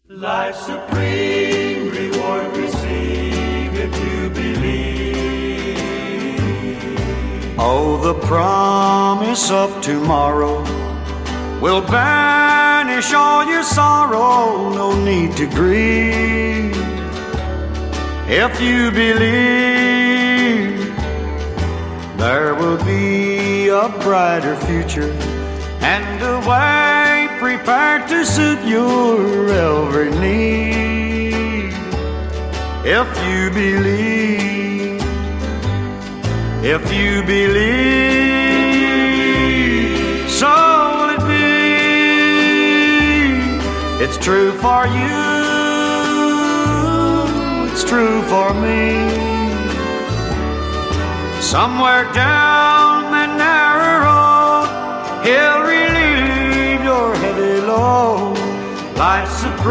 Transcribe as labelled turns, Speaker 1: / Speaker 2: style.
Speaker 1: Life's supreme reward receive if you believe.
Speaker 2: Oh, the promise of tomorrow will banish all your sorrow. No need to grieve if you believe. There will be a brighter future and a way prepared to suit your every need. If you believe, if you believe, so will it be. It's true for you, it's true for me. Somewhere down that narrow road, He'll relieve your heavy load. Life's supreme